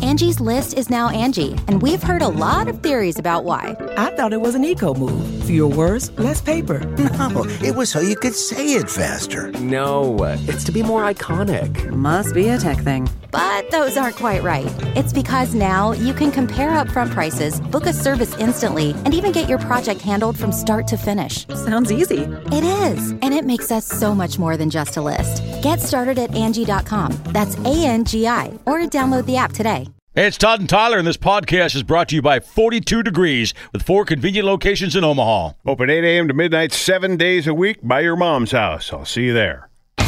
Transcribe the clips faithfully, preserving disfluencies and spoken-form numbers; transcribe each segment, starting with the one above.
Angie's List is now Angie, and we've heard a lot of theories about why. I thought it was an eco move. Fewer words, less paper. No, it was so you could say it faster. No, it's to be more iconic. Must be a tech thing. But those aren't quite right. It's because now you can compare upfront prices, book a service instantly, and even get your project handled from start to finish. Sounds easy. It is, and it makes us so much more than just a list. Get started at Angie dot com. That's A N G I, or download the app today. Hey, it's Todd and Tyler, and this podcast is brought to you by forty-two Degrees, with four convenient locations in Omaha. Open eight a.m. to midnight, seven days a week by your mom's house. I'll see you there.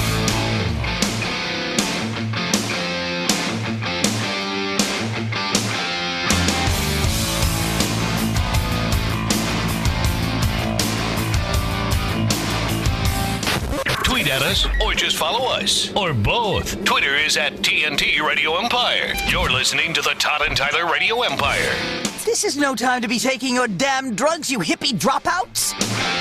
Tweet at us or just follow us, or both. Twitter is at T N T Radio Empire. You're listening to the Todd and Tyler Radio Empire. This is no time to be taking your damn drugs, you hippie dropouts.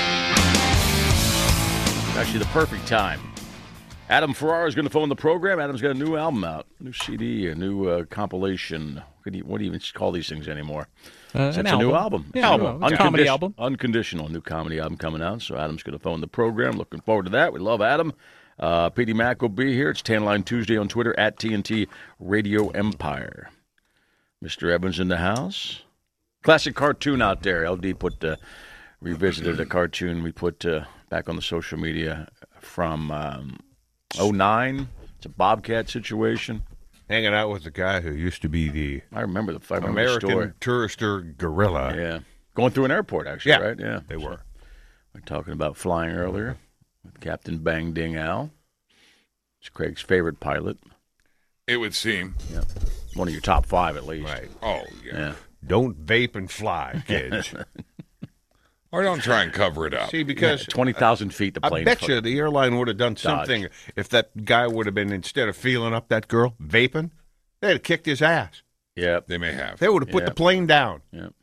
Actually, the perfect time. Adam Ferrara is going to phone the program. Adam's got a new album out, a new C D, a new uh, compilation. What do, you, what do you even call these things anymore? Uh, it's an a album. new album. Yeah, album. It's a comedy album. Unconditional, new comedy album coming out. So Adam's going to phone the program. Looking forward to that. We love Adam. Uh, P D Mac will be here. It's Tan Line Tuesday on Twitter at T N T Radio Empire. Mister Evans in the house. Classic cartoon out there. L D put uh, revisited a cartoon we put uh, back on the social media from um, oh nine. It's a Bobcat situation. Hanging out with the guy who used to be the I remember the, I remember American the story. tourister gorilla. Yeah. Going through an airport, actually, Yeah, right? Yeah, they were. We're talking about flying earlier with Captain Bang Ding Al. It's Craig's favorite pilot. It would seem. Yeah. One of your top five, at least. Right. Oh, yeah. Yeah. Don't vape and fly, kids. Or don't try and cover it up. See, because Yeah, twenty thousand feet the plane. I bet you the airline would have done Dodge. something if that guy would have been, instead of feeling up that girl, vaping, they'd have kicked his ass. Yep. They may have. They would have put Yep. the plane down. Yep.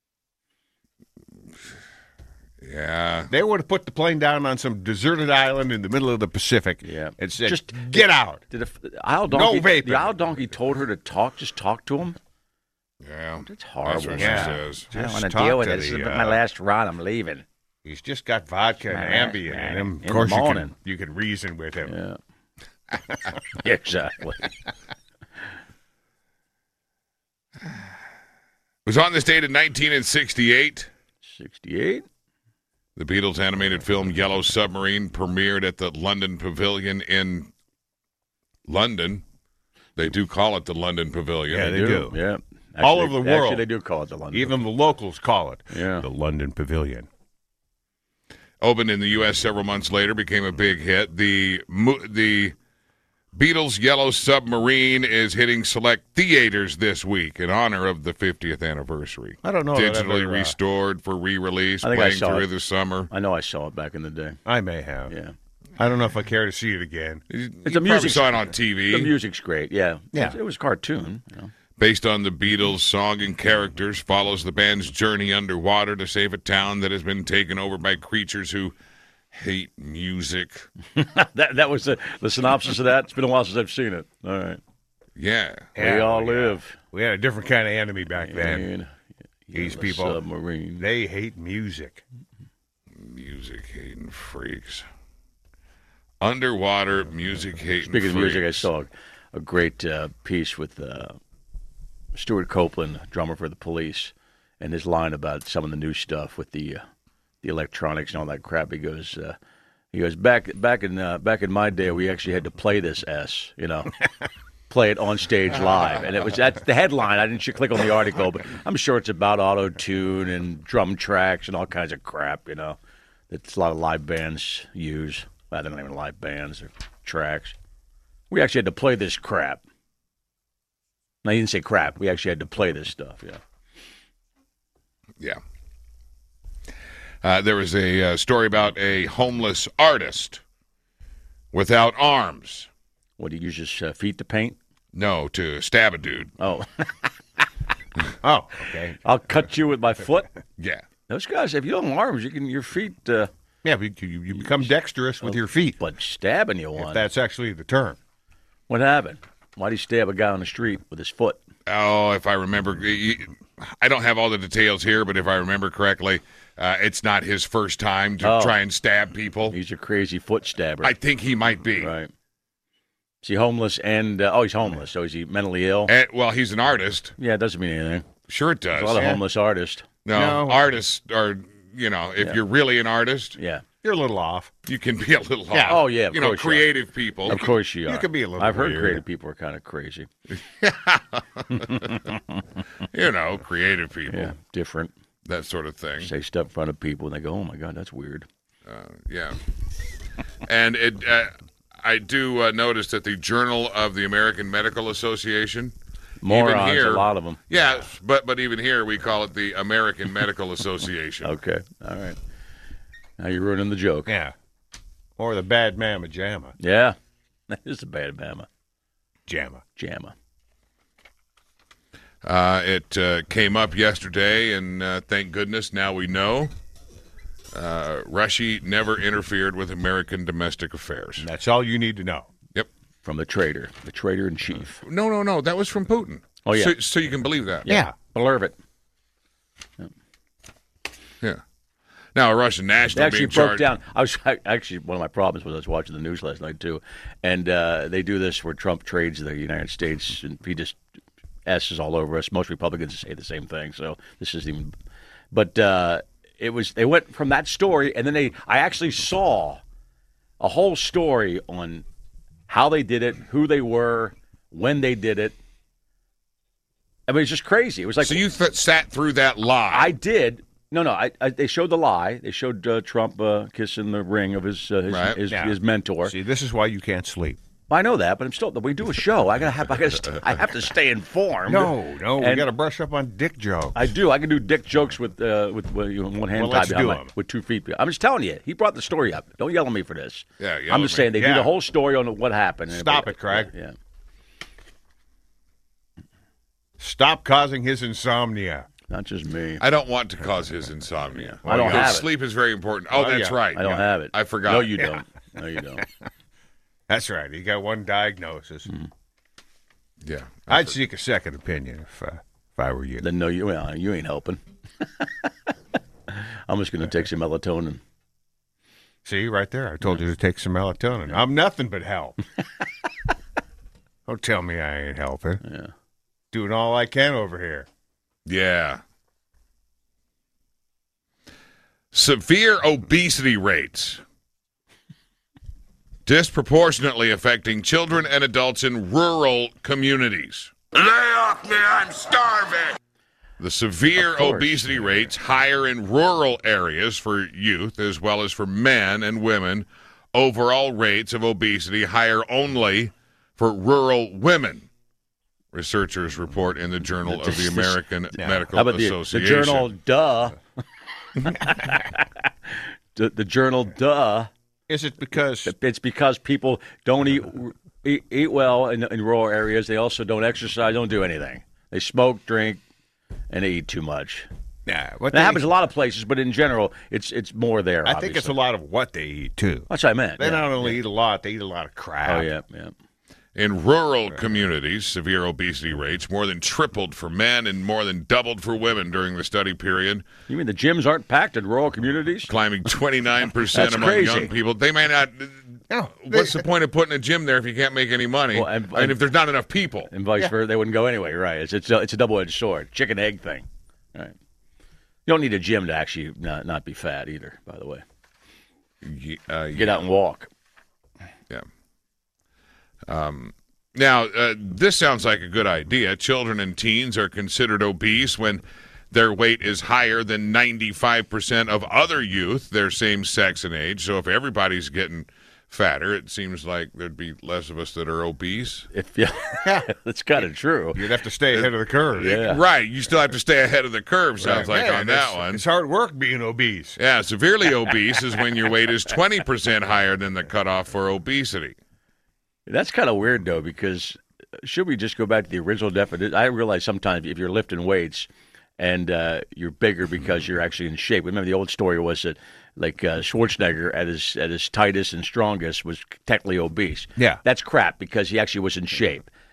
Yeah. They would have put the plane down on some deserted island in the middle of the Pacific Yeah. and said, Just get out. Did a, Isle Donkey, No vaping. The Isle Donkey told her to talk, just talk to him? Yeah. It's horrible. That's what Yeah. she says. I don't Just want to talk deal with to it. This the, is uh, my last run. I'm leaving. He's just got vodka and Right, Ambien right. in him. In Of course, the you morning. can, you can reason with him. Yeah. Exactly. It was on this date in nineteen sixty-eight. sixty-eight. The Beatles animated film Yellow Submarine premiered at the London Pavilion in London. They do call it the London Pavilion. Yeah, they do. Yeah. All Actually, over the world. Actually, they do call it the London. Even the locals call it Yeah. the London Pavilion. Opened in the U S several months later, became a big hit. The mo- the Beatles' Yellow Submarine is hitting select theaters this week in honor of the fiftieth anniversary. I don't know that Digitally ever, uh, restored for re-release, I think I playing saw through it. the summer. I know I saw it back in the day. I may have. Yeah. I don't know if I care to see it again. You It's a probably music saw it on T V. The music's great. Yeah. Yeah. It was a cartoon. You know. Based on the Beatles' song and characters, follows the band's journey underwater to save a town that has been taken over by creatures who hate music. that that was the, the synopsis of that. It's been a while since I've seen it. All right. Yeah. Yeah, we all we, uh, live. We had a different kind of enemy back then. And These Yellow people, Submarine. they hate music. Music hating freaks. Underwater music hating Speaking of freaks. music, I saw a, a great uh, piece with uh, Stuart Copeland, drummer for the Police, and his line about some of the new stuff with the uh, the electronics and all that crap. He goes, uh, he goes back back in uh, back in my day, we actually had to play this S, you know, play it on stage live, and it was that's the headline. I didn't click on the article, but I'm sure it's about auto tune and drum tracks and all kinds of crap, you know, that a lot of live bands use. Well, they're not even live bands or tracks. We actually had to play this crap. No, he didn't say crap. We actually had to play this stuff, yeah. Yeah. Uh, there was a uh, story about a homeless artist without arms. What, do you use his uh, feet to paint? No, to stab a dude. Oh. Oh, okay. I'll cut you with my foot. Yeah. Those guys, if you don't have arms, you can your feet. Uh, Yeah, but you, you become dexterous with your feet. But stabbing you If one. that's actually the term. What happened? Why'd he stab a guy on the street with his foot? oh, if I remember, I don't have all the details here, but if I remember correctly, uh, it's not his first time to Oh. try and stab people. He's a crazy foot stabber. I think he might be. Right. Is he homeless and, uh, oh, he's homeless, so is he mentally ill? And, well, he's an artist. Yeah, it doesn't mean anything. Sure it does. There's a lot of Yeah. homeless artists. No, No. artists are, you know, if Yeah. you're really an artist, Yeah. You're a little off. you can be a little Yeah. off. Oh, yeah, of You know, course you are. creative people. Of course you are. You could be a little I've heard weird. creative people are kind of crazy. You know, creative people. Yeah, different. That sort of thing. Say stuff in front of people and they go, oh, my God, that's weird. Yeah. And it, uh, I do uh, notice that the Journal of the American Medical Association, Morons, here- a lot of them. yeah, but but even here we call it the American Medical Association. Okay, all right. Now you're ruining the joke. Yeah. Or the bad mamma jamma. Yeah, that is a bad mama. Jamma. Jamma. Uh, it uh, came up yesterday, and uh, thank goodness now we know. Uh, Russia never interfered with American domestic affairs. And that's all you need to know. Yep. From the traitor, the traitor in chief. No, no, no. That was from Putin. Oh, yeah. So, so you can believe that. Yeah. Believe it. Yeah. Now, a Russian They national actually being broke charged. down. I was I, actually one of my problems was I was watching the news last night too, and uh, they do this where Trump trades the United States, and he just S's all over us. Most Republicans say the same thing, so this isn't even. But uh, it was they went from that story, and then they I actually saw a whole story on how they did it, who they were, when they did it. I mean, it's just crazy. It was like So you th- sat through that lie. I did. No, no. I, I, they showed the lie. They showed uh, Trump uh, kissing the ring of his uh, his, Right. his, Yeah. his mentor. See, this is why you can't sleep. I know that, but I'm still. We do a show. I gotta have. I gotta. St- I have to stay informed. No, no, we And got to brush up on dick jokes. I do. I can do dick jokes with uh, with, with you know, one hand Well, tied let's behind do my, 'em. with two feet. I'm just telling you. He brought the story up. Don't yell at me for this. Yeah, yell I'm at just me. saying they do Yeah. the whole story on what happened. and Stop everybody- it, Craig. Yeah. Stop causing his insomnia. Not just me. I don't want to cause his insomnia. I don't You know, have it. Sleep is very important. Oh, Oh, that's yeah. right. I don't have it. I forgot. No, you Yeah. don't. No, you don't. That's right. He got one diagnosis. Yeah. I'd seek a second opinion if uh, if I were you. Then no, you well, you ain't helping. I'm just gonna take some melatonin. See, right there. I told you to take some melatonin. I'm nothing but help. Don't tell me I ain't helping. Yeah. Doing all I can over here. Yeah. Severe obesity rates disproportionately affecting children and adults in rural communities. Lay off me, I'm starving. The severe Of course. obesity rates higher in rural areas for youth as well as for men and women. Overall rates of obesity higher only for rural women. Researchers report in the Journal of the American Medical How about the, Association. the journal? Duh. the, the journal. Duh. Is it because It's because people don't eat eat, eat well in, in rural areas. They also don't exercise. Don't do anything. They smoke, drink, and they eat too much. nah, what That they- happens a lot of places, but in general, it's it's more there. I think it's a obviously. lot of what they eat too. That's what I meant. They yeah. not only eat a lot, they eat a lot of crap. Oh yeah, yeah. In rural communities, severe obesity rates more than tripled for men and more than doubled for women during the study period, You mean the gyms aren't packed in rural communities? climbing twenty-nine percent That's among crazy. young people. They may not. No, What's the point of putting a gym there if you can't make any money? Well, and- I mean, if there's not enough people. And vice versa, they wouldn't go anyway. Right? It's it's a, it's a double edged sword, chicken egg thing. Right. You don't need a gym to actually not, not be fat either. By the way, Ye- uh, get out and walk. Yeah. Um, now, uh, this sounds like a good idea. Children and teens are considered obese when their weight is higher than ninety-five percent of other youth, their same sex and age. So if everybody's getting fatter, it seems like there'd be less of us that are obese. If yeah, that's kind of true. You'd have to stay ahead of the curve. Yeah. Right. You still have to stay ahead of the curve, sounds like, Man, on that it's- one. It's hard work being obese. Yeah, severely obese is when your weight is twenty percent higher than the cutoff for obesity. That's kind of weird though, because should we just go back to the original definition? I realize sometimes if you're lifting weights and uh, you're bigger because you're actually in shape. Remember the old story was that like uh, Schwarzenegger at his at his tightest and strongest was technically obese. Yeah. That's crap because he actually was in shape.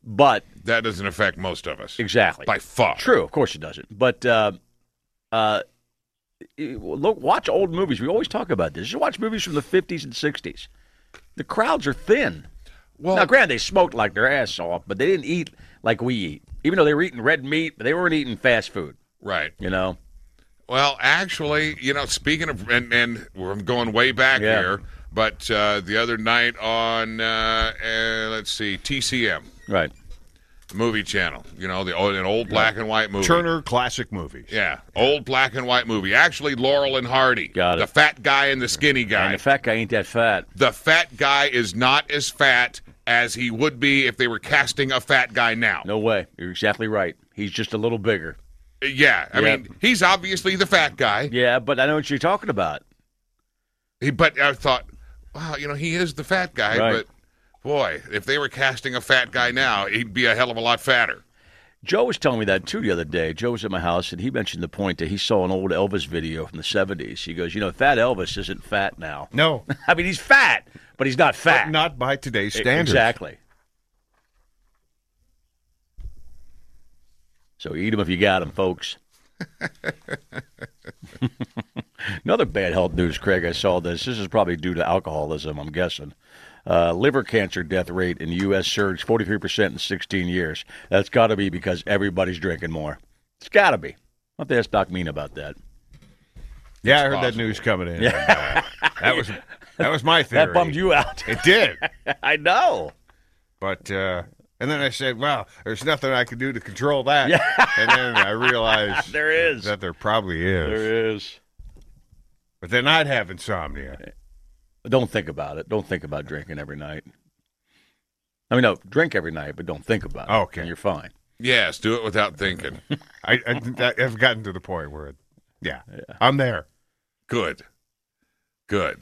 But that doesn't affect most of us. Exactly. By far. True, of course it doesn't. But uh, uh, look, watch old movies. We always talk about this. You watch movies from the fifties and sixties. The crowds are thin. Well, now, granted, they smoked like their ass off, but they didn't eat like we eat. Even though they were eating red meat, but they weren't eating fast food. Right. You know? Well, actually, you know, speaking of, and, and we're going way back Yeah. here, but uh, the other night on, uh, uh, let's see, T C M. Right. Movie channel. You know, the old, an old black and white movie. Turner Classic Movies. Yeah, old black and white movie. Actually, Laurel and Hardy. Got it. The fat guy and the skinny guy. And the fat guy ain't that fat. The fat guy is not as fat as he would be if they were casting a fat guy now. No way. You're exactly right. He's just a little bigger. Yeah, I Yeah. mean, he's obviously the fat guy. Yeah, but I know what you're talking about. He, but I thought, wow, you know, he is the fat guy, Right. but boy, if they were casting a fat guy now, he'd be a hell of a lot fatter. Joe was telling me that, too, the other day. Joe was at my house, and he mentioned the point that he saw an old Elvis video from the seventies. He goes, you know, fat Elvis isn't fat now. No. I mean, he's fat, but he's not fat. But not by today's standards. Exactly. So eat them if you got them, folks. Another bad health news, Craig, I saw this. This is probably due to alcoholism, I'm guessing. Uh, liver cancer death rate in the U S surged forty-three percent in sixteen years. That's got to be because everybody's drinking more. It's got to be. I'll have to ask Doc Mean about that. Yeah, I heard that news coming in. Yeah. Uh, that was that was my theory. That bummed you out. It did. I know. But uh, and then I said, "Well, there's nothing I can do to control that." Yeah. And then I realized There is. that there probably is. There is. But then I'd have insomnia. Don't think about it. Don't think about drinking every night. I mean, no, drink every night, but don't think about it. Okay. And you're fine. Yes, do it without thinking. I, I I've gotten to the point where, yeah, yeah, I'm there. Good. Good.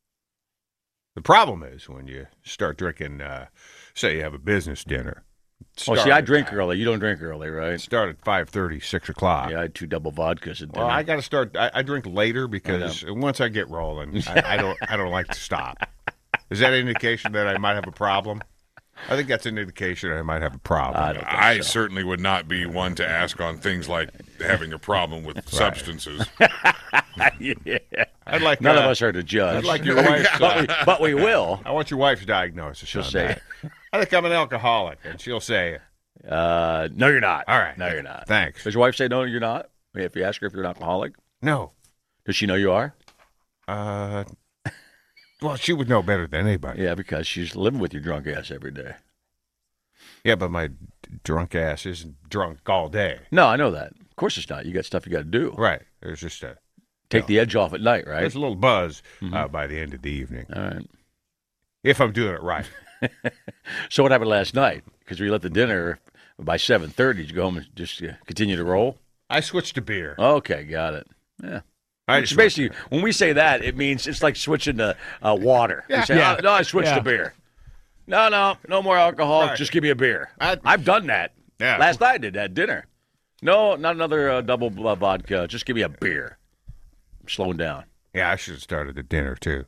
The problem is when you start drinking, uh, say you have a business dinner. Oh, see, I drink early. You don't drink early, right? Start at five thirty, six o'clock. Yeah, I had two double vodkas at dinner. Well, I got to start. I, I drink later because once I get rolling, I, I don't. I don't like to stop. Is that an indication that I might have a problem? I think that's an indication I might have a problem. I, don't think I so. certainly would not be one to ask on things like having a problem with substances. Yeah. I'd like None uh, of us are to judge. I'd like your wife. but, we, but we will. I want your wife's diagnosis. She'll on say that. I think I'm an alcoholic, and she'll say, Uh, no, you're not. All right. No, you're not. Thanks. Does your wife say no, you're not? If you ask her if you're an alcoholic, "No." does she know you are? Uh, well, she would know better than anybody. Yeah, because she's living with your drunk ass every day. Yeah, but my d- drunk ass isn't drunk all day. No, I know that. Of course it's not. You got stuff you got to do. Right. There's just a Take the edge off at night, right? there's a little buzz Mhm. uh, by the end of the evening All right. if I'm doing it right. So what happened last night? Because we left the dinner by seven thirty. Did you go home and just uh, continue to roll? I switched to beer. Okay, got it. Yeah. I Which just basically, when we say that, it means it's like switching to uh, water. You say, Yeah. "Oh, no, I switched Yeah. to beer. No, no, no more alcohol. Right. Just give me a beer. I- I've done that. Yeah. Last night I did that at dinner. No, not another uh, double uh, vodka. Just give me a beer. I'm slowing down. Yeah, I should have started at dinner too.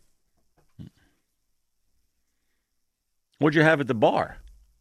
What'd you have at the bar?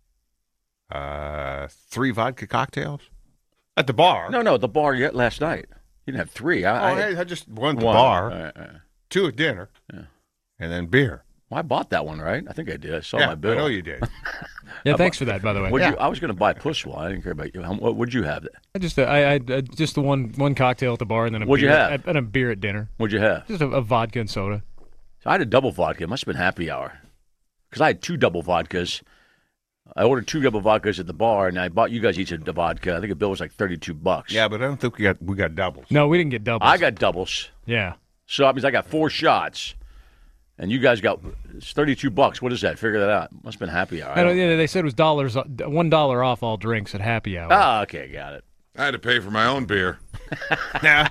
Uh, three vodka cocktails at the bar. No, no, the bar yet last night. You didn't have three. I, oh, I, hey, I just one at the one. bar, All right, all right. two at dinner, Yeah. and then beer. Well, I bought that one, right? I think I did. I saw yeah, my bill. I know you did. Yeah, thanks for that, by the way. What'd Yeah. you, I was going to buy Push One. I didn't care about you. How, what would you have? I just uh, I, I uh, just the one one cocktail at the bar and then a What'd you beer, have? and a beer at dinner. What'd you have? Just a, a vodka and soda. So I had a double vodka. It must have been happy hour. Because I had two double vodkas. I ordered two double vodkas at the bar, and I bought you guys each a vodka. I think the bill was like thirty-two bucks. Yeah, but I don't think we got we got doubles. No, we didn't get doubles. I got doubles. yeah. So that means I got four shots. And you guys got it's thirty-two bucks. What is that? Figure that out. Must have been happy hour. I don't, yeah, they said it was dollars uh, one dollar off all drinks at happy hour. Ah, okay, got it. I had to pay for my own beer. Nah.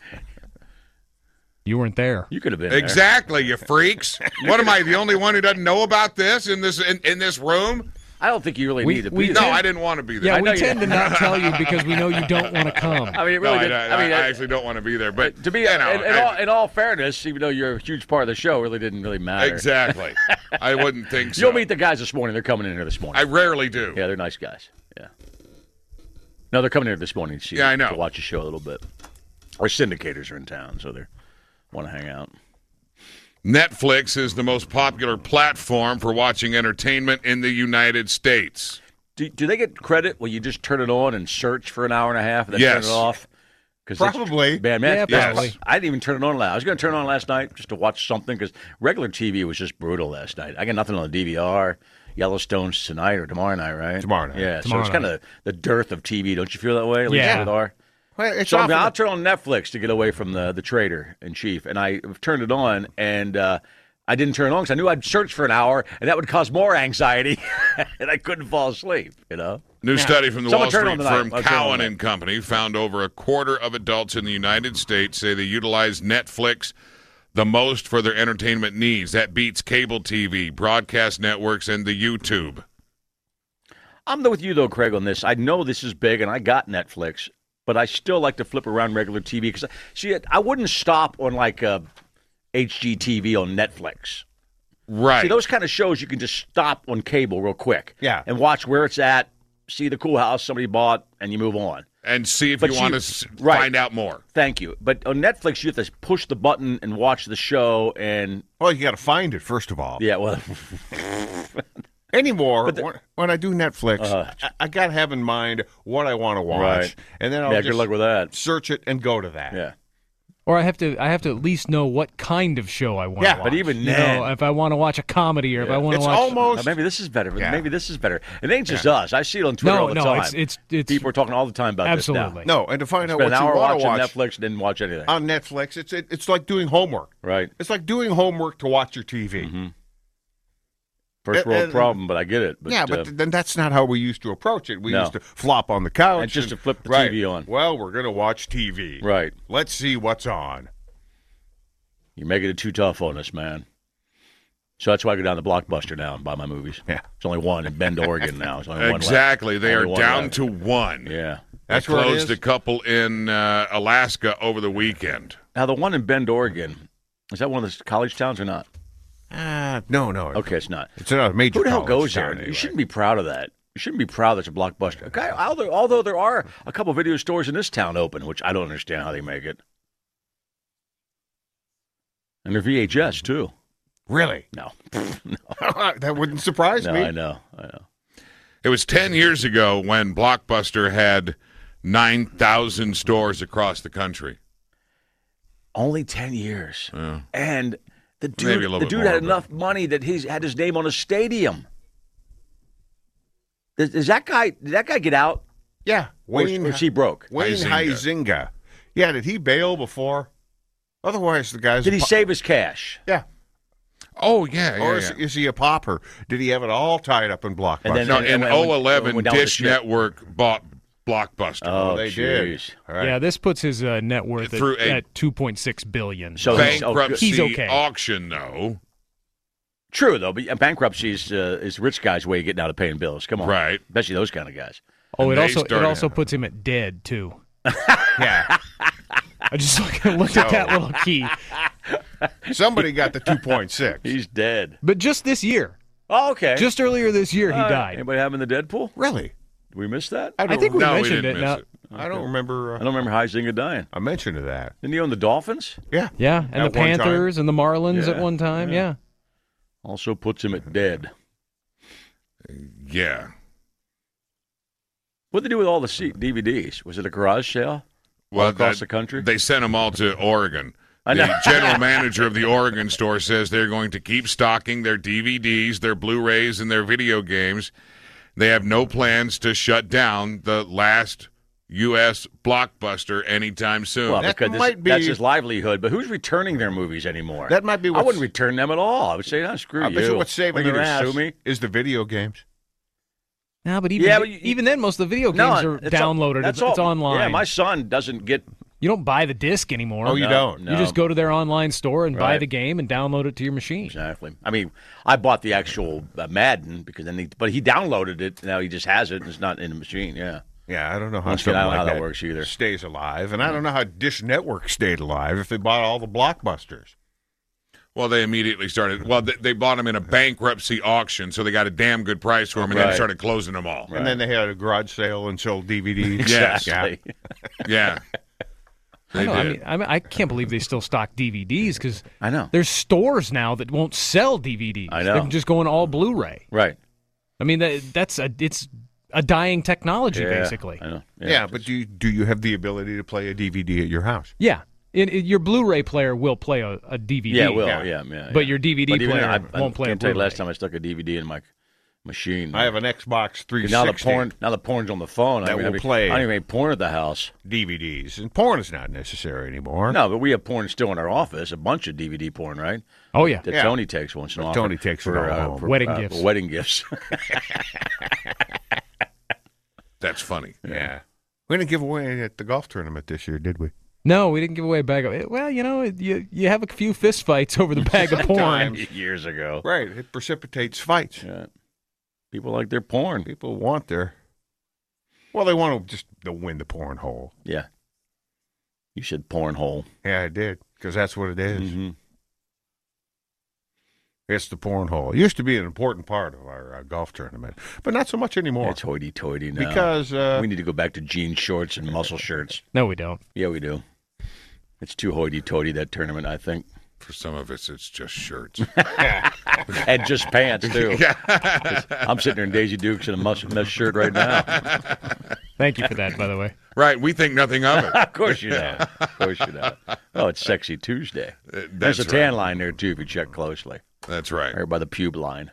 You weren't there. You could have been there. Exactly, you freaks. What am I, the only one who doesn't know about this in this in, in this room? I don't think you really We- need to we be No, there. I didn't want to be there. Yeah, I know we you- tend to not tell you because we know you don't want to come. I mean, it No, really. I, did, I, I mean, I it- actually don't want to be there. But to be, you know, in, in, I- all, in all fairness, even though you're a huge part of the show, it really didn't really matter. exactly. I wouldn't think so. You'll meet the guys this morning. They're coming in here this morning. I rarely do. Yeah, they're nice guys. Yeah. No, they're coming here this morning to see Yeah, I know. to watch the show a little bit. Our syndicators are in town, so they want to hang out. Netflix is the most popular platform for watching entertainment in the United States. Do, do they get credit when you just turn it on and search for an hour and a half and then Yes. turn it off? 'Cause Probably. it's- Man, man, Yeah, Yes. probably. I didn't even turn it on last. I was going to turn it on last night just to watch something because regular T V was just brutal last night. I got nothing on the D V R. Yellowstone's tonight or tomorrow night, right? Tomorrow night. Yeah, Tomorrow so it's kind of the dearth of T V. Don't you feel that way? At least Yeah. with our. Well, it's So I mean, often- I'll turn on Netflix to get away from the the trader in chief, and I turned it on, and uh, I didn't turn it on because I knew I'd search for an hour, and that would cause more anxiety, and I couldn't fall asleep. You know. New study from the Someone Wall turn on Street the firm night. I'll turn on Cowen the and Company found over a quarter of adults in the United States say they utilize Netflix the most for their entertainment needs. That beats cable T V, broadcast networks, and the YouTube. I'm with you though, Craig, on this. I know this is big, and I got Netflix, but I still like to flip around regular T V because see, I wouldn't stop on like uh, H G T V on Netflix. Right. See, those kind of shows you can just stop on cable real quick, Yeah. and watch where it's at, see the cool house somebody bought, and you move on. and see if But you you- want to s- right. find out more. Thank you. But on Netflix, you have to push the button and watch the show, and Well, you got to find it first of all. yeah, well, Anymore, the- when, when I do Netflix, Uh, I, I got to have in mind what I want to watch, Right. and then I'll yeah, just good luck with that. search it and go to that. Yeah. Or I have to I have to at least know what kind of show I want Yeah, to watch. but even you then- know, if I want to watch a comedy or if Yeah. I want to It's watch almost Uh, maybe this is better. Yeah. Maybe this is better. It ain't just us. I see it on Twitter No, all the no, time. it's- it's- it's- people are talking all the time about absolutely. this now. no, and to find out Spend what an you hour want watching to watch Netflix, didn't watch anything. on Netflix, it's it, it's like doing homework. Right. It's like doing homework to watch your T V. Mm-hmm. First And- world and- problem, but I get it. But, yeah, but uh, then that's not how we used to approach it. We No. used to flop on the couch And just to flip the right. T V on. Well, we're going to watch T V. right. Let's see what's on. You're making it too tough on us, man. So that's why I go down to Blockbuster now and buy my movies. Yeah. It's only one in Bend, Oregon now. It's only one left. Exactly. They Only are one down left. to one. Yeah. That's they where it closed is? a couple in uh, Alaska over the weekend. Now, the one in Bend, Oregon, is that one of the college towns or not? Uh, no, no. Okay, it's not. It's not a major Who the hell college goes there? town, You anyway. shouldn't be proud of that. You shouldn't be proud that it's a Blockbuster. Okay, although, although there are a couple video stores in this town open, which I don't understand how they make it. And they're V H S, too. Really? No. That wouldn't surprise No, me. I know. I know. It was ten years ago when Blockbuster had nine thousand stores across the country. Only ten years. Yeah. And the Maybe a dude, little the bit dude more, had but- enough money that he's had his name on a stadium. Does, does that guy? Did that guy get out? Yeah. Or, Wayne, or is he broke? Wayne Huizinga. Huizinga. Yeah, did he bail before? Otherwise, the guy's... Did a he po- save his cash? Yeah. Oh, yeah, yeah, Or is, yeah. is he a pauper? Did he have it all tied up in Blockbuster? And then- No, and- in and when- oh eleven, when down with the Dish ship. Network bought Blockbuster. Oh, they did. jeez. All right. Yeah, this puts his uh, net worth Through at, a- at two point six billion So dollars. he's- oh, Bankruptcy he's okay. auction, though. True though, but bankruptcy is uh, is rich guys' way of getting out of paying bills. Come on, Right. Especially those kind of guys. Oh, And it they also it started also having- puts him at dead too. Yeah. I just look, looked at that little key. Somebody got the two point six. He's dead. But just this year, Oh, okay. just earlier this year, he All right. died. Anybody having the Deadpool? Really? Did we miss that? I don't think we No, we mentioned didn't it. miss Now, it. I don't remember. I Uh, don't remember Huizinga dying. I mentioned that. Didn't he own the Dolphins? Yeah. yeah, and At the one time. Panthers and the Marlins at Yeah, one time. yeah. Yeah. Also puts him at dead. Yeah. What did they do with all the C- D V Ds? Was it a garage sale? Well, all across that- the country? They sent them all to Oregon. I The know. general manager of the Oregon store says they're going to keep stocking their D V Ds, their Blu-rays, and their video games. They have no plans to shut down the last U S Blockbuster anytime soon. Well, That because this- might be- that's his livelihood. But who's returning their movies anymore? That might be I what's- wouldn't return them at all. I would say, no, screw I you. bet you what's saving What are you their gonna ass sue me? is the video games. No, but even Yeah, but you- even then, most of the video No, games are it's all- downloaded. that's It's, it's all- online. Yeah, my son doesn't get You don't buy the disc anymore. Oh, you No, don't? no. You just go to their online store and buy Right. the game and download it to your machine. Exactly. I mean, I bought the actual uh, Madden because then, he, but he downloaded it. Now he just has it. And it's not in the machine. Yeah. Yeah, I don't know how Once again, something I don't know like how that works either. stays alive, and I don't know how Dish Network stayed alive if they bought all the blockbusters. Well, they immediately started. Well, they, they bought them in a bankruptcy auction, so they got a damn good price for them, and Right. then started closing them all. And then they had a garage sale and sold D V Ds. Yes. Exactly. Yeah. They I, know, I did. mean, I mean, I can't believe they still stock D V Ds because I know. there's stores now that won't sell D V Ds. I know. They're just going all Blu-ray. Right. I mean, that, that's a it's a dying technology, Yeah, basically. I know. Yeah, but do you, do you have the ability to play a D V D at your house? Yeah, it, it- your Blu-ray player will play a, a D V D. Yeah, it will. Yeah. Yeah, yeah. But yeah. your D V D But even player then, I, won't I play a can't tell you Blu-ray. last time I stuck a D V D in my machine. I have an Xbox three sixty. now the porn. Now the porn's on the phone. That I mean, will I mean, play. I don't even have porn at the house. D V Ds, and porn is not necessary anymore. No, but we have porn still in our office. A bunch of D V D porn, right? Oh, yeah. That Yeah. Tony takes once in a while. Tony for- takes it for, all uh, home. for, Wedding uh, gifts. for wedding gifts. That's funny. Yeah, we didn't give away at the golf tournament this year, did we? No, we didn't give away a bag of. Well, you know, you you have a few fist fights over the bag of porn. Years ago. Right, it precipitates fights. Yeah. People like their porn. People want their. Well, they want to just to win the porn hole. Yeah. You said porn hole. Yeah, I did, because that's what it is. Mm-hmm. It's the porn hole. It used to be an important part of our uh, golf tournament, but not so much anymore. It's hoity-toity now. Because uh, we need to go back to jean shorts and muscle shirts. No, we don't. Yeah, we do. It's too hoity-toity, that tournament, I think. For some of us, it's just shirts. And just pants, too. I'm sitting there in Daisy Dukes in a mus- mesh shirt right now. Thank you for that, by the way. Right, we think nothing of it. Of course you don't. Of course you don't. Oh, it's Sexy Tuesday. Uh, There's that's a tan right. line there, too, if you check closely. That's right. Right by the pube line.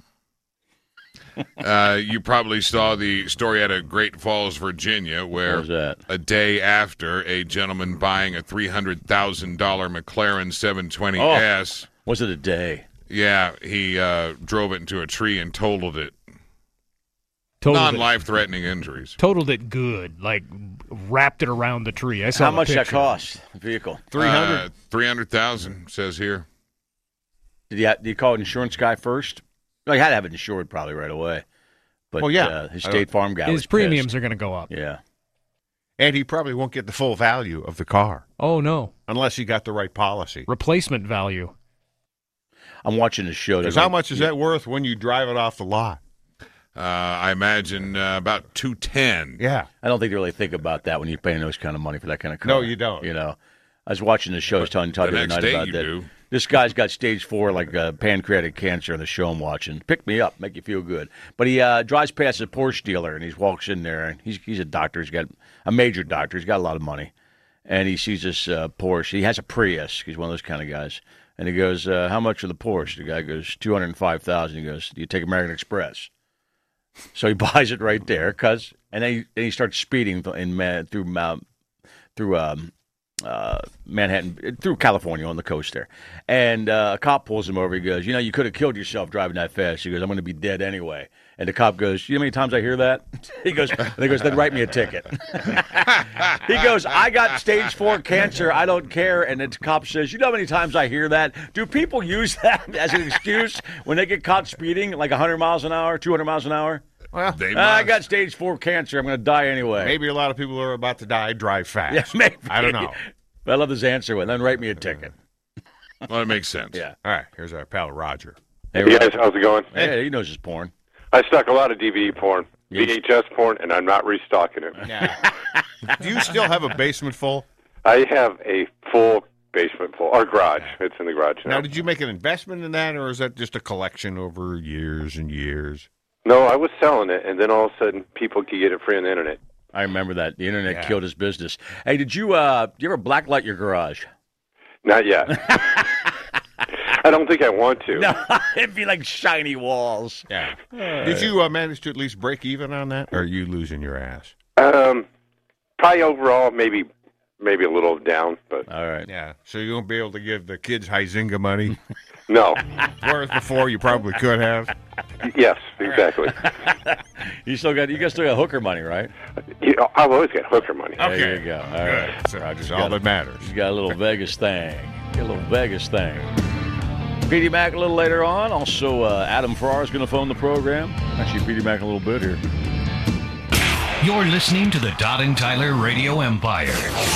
Uh, you probably saw the story out of Great Falls, Virginia, where What was that? a day after a gentleman buying a three hundred thousand dollars McLaren seven twenty S, Was it a day? yeah, he uh, drove it into a tree and totaled it. Totaled it, Non-life-threatening injuries. totaled it good, like wrapped it around the tree. I saw How the much that picture. cost, the vehicle? three hundred. Uh, three hundred thousand says here. Did he, did he call an insurance guy first? Well, he had to have it insured probably right away. But Well, yeah. uh, his I State Farm guy was His premiums pissed. are going to go up. Yeah. And he probably won't get the full value of the car Oh no, unless he got the right policy. replacement value. I'm watching the show. Because They're how like- much is that worth when you drive it off the lot? Uh, I imagine uh, about two ten. Yeah. I don't think they really think about that when you're paying those kind of money for that kind of car. No, you don't. You know, I was watching the show. I was telling Todd the the other next night day about you that. do. This guy's got stage four, like uh, pancreatic cancer, on the show I'm watching. Pick me up, make you feel good. But he uh, drives past a Porsche dealer, and he walks in there, and he's he's a doctor. He's got a major doctor. He's got a lot of money, and he sees this uh, Porsche. He has a Prius. He's one of those kind of guys. And he goes, uh, "How much for the Porsche?" The guy goes, two hundred five thousand. He goes, "Do you take American Express?" So he buys it right there, cause, and then he, then he starts speeding in Man, through Mount, through um, uh, Manhattan, through California on the coast there. And uh, a cop pulls him over. He goes, "You know, you could have killed yourself driving that fast." He goes, "I'm going to be dead anyway." And the cop goes, "You know how many times I hear that?" He goes, and he goes, "Then write me a ticket." He goes, "I got stage four cancer. I don't care." And the cop says, "You know how many times I hear that? Do people use that as an excuse when they get caught speeding like one hundred miles an hour, two hundred miles an hour?" Well, They "Ah, I must. got stage four cancer. I'm going to die anyway." maybe a lot of people who are about to die drive fast. Yeah, maybe. I don't know. But I love this answer. Well, then write me a ticket. Well, that makes sense. Yeah. All right, here's our pal Roger. Hey, Hey Roger. guys, how's it going? Hey, he knows his porn. I stock a lot of D V D porn, Yes. V H S porn, and I'm not restocking it. Yeah. Do you still have a basement full? I have a full basement full, or garage. It's in the garage now. Now, did you make an investment in that, or is that just a collection over years and years? No, I was selling it, and then all of a sudden, people could get it free on the internet. I remember that. The internet Yeah. killed his business. Hey, did you uh, did you ever blacklight your garage? Not yet. I don't think I want to. No, it'd be like shiny walls. Yeah. Did you uh, manage to at least break even on that, or are you losing your ass? Um, probably overall, maybe, maybe a little down, but All right. Yeah. So you won't be able to give the kids Huizinga money? No. Whereas before you probably could have. Yes, exactly. You still got you guys still got hooker money, right? You know, I've always got hooker money. There Okay. you go. All Good. right. So Roger's that's got all a- that matters. He's got a little Vegas thing. Got a little Vegas thing. P D Mac a little later on. Also, uh, Adam Farrar is going to phone the program. Actually, P D Mac a little bit here. You're listening to the Todd and Tyler Radio Empire.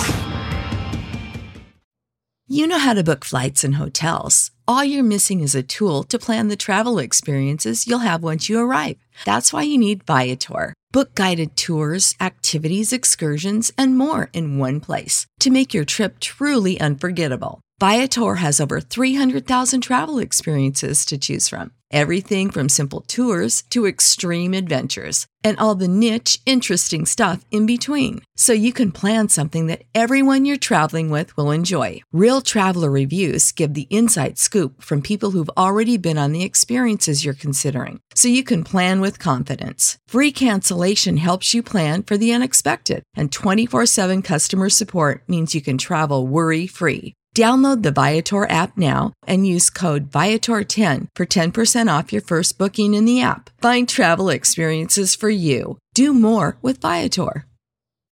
You know how to book flights and hotels. All you're missing is a tool to plan the travel experiences you'll have once you arrive. That's why you need Viator. Book guided tours, activities, excursions, and more in one place to make your trip truly unforgettable. Viator has over three hundred thousand travel experiences to choose from. Everything from simple tours to extreme adventures and all the niche, interesting stuff in between. So you can plan something that everyone you're traveling with will enjoy. Real traveler reviews give the inside scoop from people who've already been on the experiences you're considering. So you can plan with confidence. Free cancellation helps you plan for the unexpected. And twenty-four seven customer support means you can travel worry-free. Download the Viator app now and use code Viator ten for ten percent off your first booking in the app. Find travel experiences for you. Do more with Viator.